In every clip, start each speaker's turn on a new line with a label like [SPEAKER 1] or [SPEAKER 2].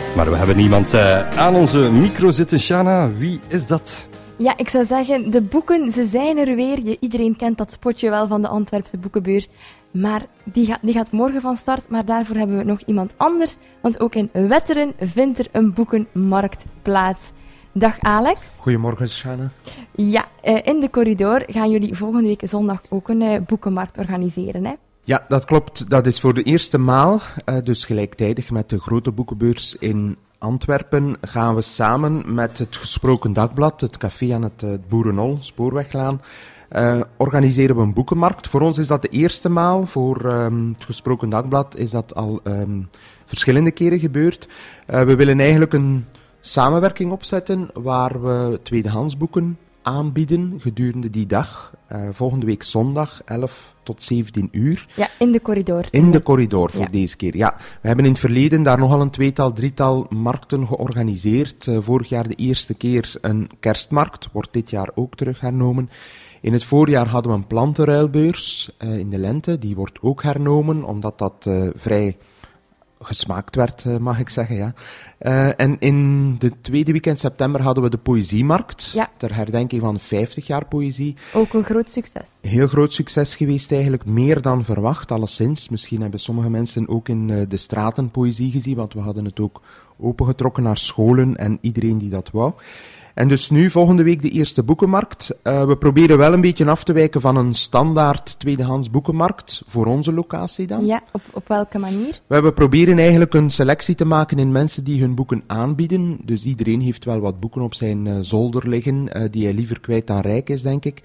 [SPEAKER 1] Maar we hebben iemand aan onze micro zitten. Shana, wie is dat?
[SPEAKER 2] Ja, ik zou zeggen, de boeken, ze zijn er weer. Iedereen kent dat spotje wel van de Antwerpse boekenbeurs. Maar die gaat morgen van start. Maar daarvoor hebben we nog iemand anders. Want ook in Wetteren vindt er een boekenmarkt plaats. Dag Alex.
[SPEAKER 3] Goedemorgen, Shana.
[SPEAKER 2] Ja, in de corridor gaan jullie volgende week zondag ook een boekenmarkt organiseren, hè?
[SPEAKER 3] Ja, dat klopt. Dat is voor de eerste maal, dus gelijktijdig met de grote boekenbeurs in Antwerpen, gaan we samen met het Gesproken Dagblad, het café aan het Boerenhol, Spoorweglaan, organiseren we een boekenmarkt. Voor ons is dat de eerste maal. Voor het Gesproken Dagblad is dat al verschillende keren gebeurd. We willen eigenlijk een samenwerking opzetten waar we tweedehands boeken aanbieden gedurende die dag. Volgende week zondag, 11 tot 17 uur.
[SPEAKER 2] Ja, in de corridor.
[SPEAKER 3] In de corridor voor deze keer, ja. We hebben in het verleden daar nogal een drietal markten georganiseerd. Vorig jaar de eerste keer een kerstmarkt, wordt dit jaar ook terug hernomen. In het voorjaar hadden we een plantenruilbeurs in de lente, die wordt ook hernomen, omdat dat vrij gesmaakt werd, mag ik zeggen, ja. En in de tweede weekend september hadden we de Poëziemarkt, ter herdenking van 50 jaar poëzie.
[SPEAKER 2] Ook een groot succes.
[SPEAKER 3] Heel groot succes geweest eigenlijk, meer dan verwacht, alleszins. Misschien hebben sommige mensen ook in de straten poëzie gezien, want we hadden het ook opengetrokken naar scholen en iedereen die dat wou. En dus nu, volgende week, de eerste boekenmarkt. We proberen wel een beetje af te wijken van een standaard tweedehands boekenmarkt, voor onze locatie dan.
[SPEAKER 2] Ja, op welke manier?
[SPEAKER 3] We proberen eigenlijk een selectie te maken in mensen die hun boeken aanbieden. Dus iedereen heeft wel wat boeken op zijn zolder liggen, die hij liever kwijt dan rijk is, denk ik.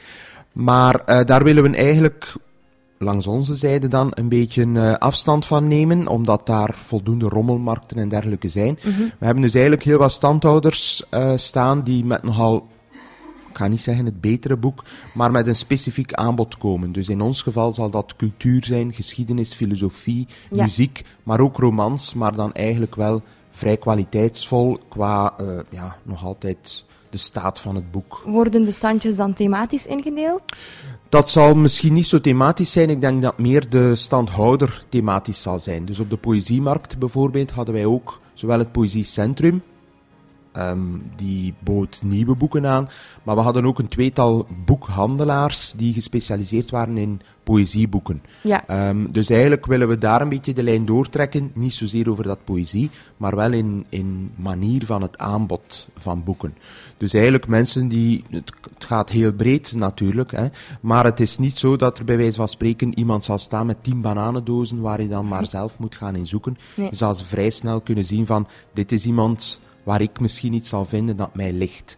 [SPEAKER 3] Maar daar willen we eigenlijk langs onze zijde dan een beetje afstand van nemen, omdat daar voldoende rommelmarkten en dergelijke zijn. Mm-hmm. We hebben dus eigenlijk heel wat standhouders staan die met nogal, ik ga niet zeggen het betere boek, maar met een specifiek aanbod komen. Dus in ons geval zal dat cultuur zijn, geschiedenis, filosofie, muziek, maar ook romans, maar dan eigenlijk wel vrij kwaliteitsvol qua nog altijd de staat van het boek.
[SPEAKER 2] Worden de standjes dan thematisch ingedeeld?
[SPEAKER 3] Dat zal misschien niet zo thematisch zijn. Ik denk dat meer de standhouder thematisch zal zijn. Dus op de Poëziemarkt bijvoorbeeld hadden wij ook zowel het Poëziecentrum, die bood nieuwe boeken aan, maar we hadden ook een tweetal boekhandelaars die gespecialiseerd waren in poëzieboeken. Ja. Dus eigenlijk willen we daar een beetje de lijn doortrekken, niet zozeer over dat poëzie, maar wel in manier van het aanbod van boeken. Dus eigenlijk mensen die, het gaat heel breed natuurlijk, hè, maar het is niet zo dat er bij wijze van spreken iemand zal staan met 10 bananendozen waar je dan maar zelf moet gaan in zoeken. Nee. Je zal ze vrij snel kunnen zien van, dit is iemand waar ik misschien iets zal vinden dat mij ligt.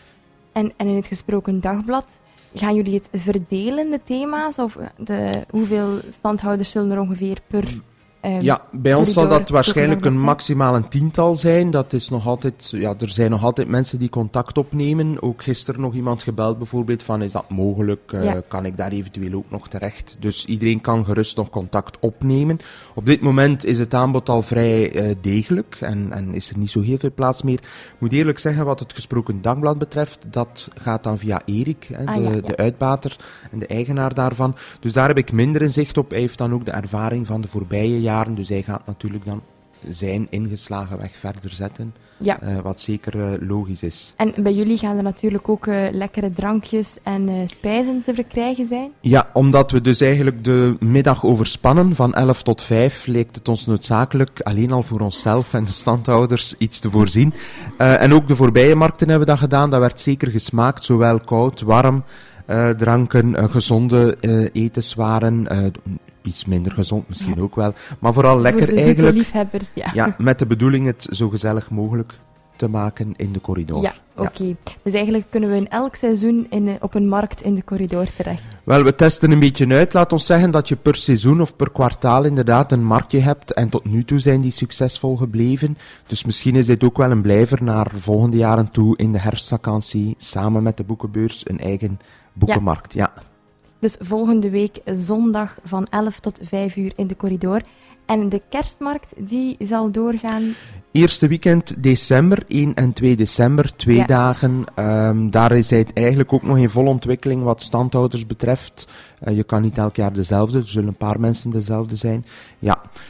[SPEAKER 2] En in het Gesproken Dagblad, gaan jullie het verdelen, de thema's? Of hoeveel standhouders zullen er ongeveer per
[SPEAKER 3] ja, bij ons zal dat waarschijnlijk een maximaal een 10-tal zijn. Dat is nog altijd, er zijn nog altijd mensen die contact opnemen. Ook gisteren nog iemand gebeld bijvoorbeeld van, is dat mogelijk? Kan ik daar eventueel ook nog terecht? Dus iedereen kan gerust nog contact opnemen. Op dit moment is het aanbod al vrij degelijk en is er niet zo heel veel plaats meer. Ik moet eerlijk zeggen, wat het Gesproken Dagblad betreft, dat gaat dan via Erik, de uitbater en de eigenaar daarvan. Dus daar heb ik minder inzicht op. Hij heeft dan ook de ervaring van de voorbije jaren. Dus hij gaat natuurlijk dan zijn ingeslagen weg verder zetten, wat zeker logisch is.
[SPEAKER 2] En bij jullie gaan er natuurlijk ook lekkere drankjes en spijzen te verkrijgen zijn?
[SPEAKER 3] Ja, omdat we dus eigenlijk de middag overspannen, van 11 tot 5, leek het ons noodzakelijk, alleen al voor onszelf en de standhouders, iets te voorzien. En ook de voorbije markten hebben dat gedaan, dat werd zeker gesmaakt, zowel koud, warm, dranken, gezonde etenswaren, iets minder gezond misschien ook wel, maar vooral lekker
[SPEAKER 2] voor de
[SPEAKER 3] eigenlijk.
[SPEAKER 2] Liefhebbers,
[SPEAKER 3] ja, met de bedoeling het zo gezellig mogelijk te maken in de corridor.
[SPEAKER 2] Ja, oké. Dus eigenlijk kunnen we in elk seizoen op een markt in de corridor terecht.
[SPEAKER 3] Wel, we testen een beetje uit. Laat ons zeggen dat je per seizoen of per kwartaal inderdaad een marktje hebt. En tot nu toe zijn die succesvol gebleven. Dus misschien is dit ook wel een blijver naar volgende jaren toe in de herfstvakantie, samen met de boekenbeurs, een eigen boekenmarkt. Ja.
[SPEAKER 2] Dus volgende week zondag van 11 tot 5 uur in de corridor. En de kerstmarkt, die zal doorgaan?
[SPEAKER 3] Eerste weekend december, 1 en 2 december, 2 dagen. Daar is het eigenlijk ook nog in volle ontwikkeling wat standhouders betreft. Je kan niet elk jaar dezelfde, er zullen een paar mensen dezelfde zijn. Ja.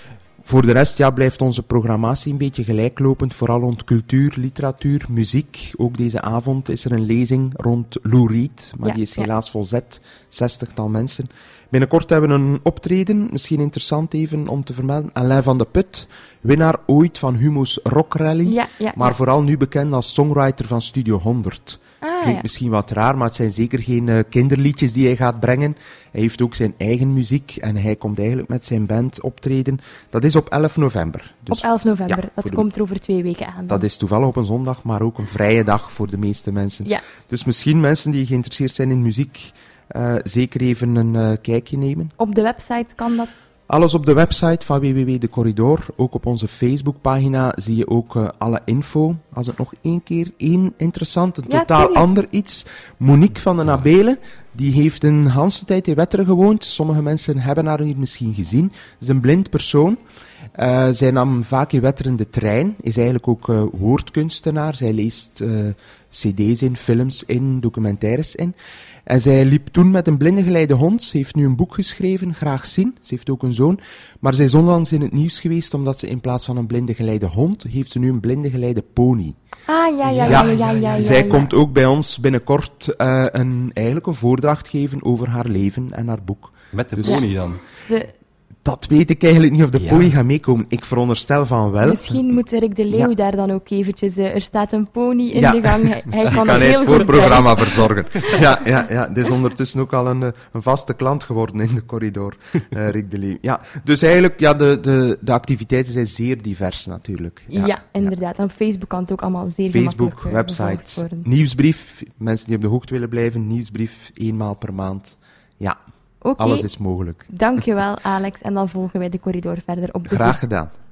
[SPEAKER 3] Voor de rest blijft onze programmatie een beetje gelijklopend, vooral rond cultuur, literatuur, muziek. Ook deze avond is er een lezing rond Lou Reed, maar die is helaas volzet, 60-tal mensen. Binnenkort hebben we een optreden, misschien interessant even om te vermelden. Alain van de Put, winnaar ooit van Humo's Rock Rally, maar vooral nu bekend als songwriter van Studio 100. Klinkt misschien wat raar, maar het zijn zeker geen kinderliedjes die hij gaat brengen. Hij heeft ook zijn eigen muziek en hij komt eigenlijk met zijn band optreden. Dat is op 11 november.
[SPEAKER 2] Dus, op 11 november, dat komt er over 2 weken aan.
[SPEAKER 3] Dat is toevallig op een zondag, maar ook een vrije dag voor de meeste mensen. Ja. Dus misschien mensen die geïnteresseerd zijn in muziek, zeker even een kijkje nemen.
[SPEAKER 2] Op de website kan dat?
[SPEAKER 3] Alles op de website van www De Corridor. Ook op onze Facebookpagina zie je ook alle info. Als het nog één interessant, een totaal ander iets. Monique van den Abelen, die heeft een hele tijd in Wetteren gewoond. Sommige mensen hebben haar hier misschien gezien. Het is een blind persoon. Zij nam vaak in Wetteren de trein. Is eigenlijk ook woordkunstenaar. Zij leest cd's in, films in, documentaires in. En zij liep toen met een blindengeleide hond. Ze heeft nu een boek geschreven, Graag zien. Ze heeft ook een zoon. Maar zij is onlangs in het nieuws geweest, omdat ze in plaats van een blindengeleide hond, heeft ze nu een blindengeleide pony.
[SPEAKER 2] Ja.
[SPEAKER 3] Zij komt ook bij ons binnenkort eigenlijk een voordracht geven over haar leven en haar boek.
[SPEAKER 1] Met de pony dan?
[SPEAKER 3] Dat weet ik eigenlijk niet of de pony gaat meekomen. Ik veronderstel van wel.
[SPEAKER 2] Misschien moet Rick de Leeuw daar dan ook eventjes... er staat een pony in de gang. Hij kan
[SPEAKER 3] het voorprogramma verzorgen. Ja. Het is ondertussen ook al een vaste klant geworden in de corridor, Rick de Leeuw. Ja, dus eigenlijk, de activiteiten zijn zeer divers natuurlijk.
[SPEAKER 2] Ja, inderdaad. En op Facebook kan het ook allemaal zeer
[SPEAKER 3] Facebook, website, nieuwsbrief. Mensen die op de hoogte willen blijven, nieuwsbrief, 1 maal per maand. Ja. Alles is mogelijk.
[SPEAKER 2] Dankjewel, Alex. En dan volgen wij de corridor verder op de
[SPEAKER 3] Graag gedaan.